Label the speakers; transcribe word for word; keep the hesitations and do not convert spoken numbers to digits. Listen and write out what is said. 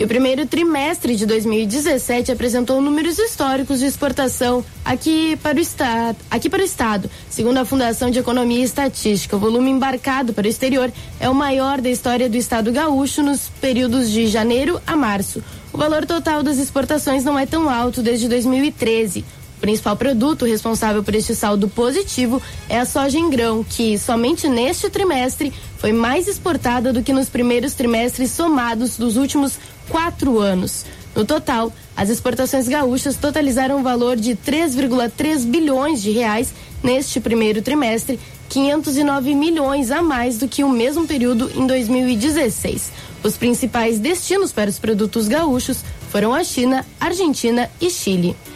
Speaker 1: E o primeiro trimestre de dois mil e dezessete apresentou números históricos de exportação aqui para o estado, aqui para o estado. Segundo a Fundação de Economia e Estatística, o volume embarcado para o exterior é o maior da história do estado gaúcho nos períodos de janeiro a março. O valor total das exportações não é tão alto desde dois mil e treze. O principal produto responsável por este saldo positivo é a soja em grão, que somente neste trimestre foi mais exportada do que nos primeiros trimestres somados dos últimos quatro anos. No total, as exportações gaúchas totalizaram um valor de três vírgula três bilhões de reais neste primeiro trimestre, quinhentos e nove milhões a mais do que o mesmo período em dois mil e dezesseis. Os principais destinos para os produtos gaúchos foram a China, Argentina e Chile.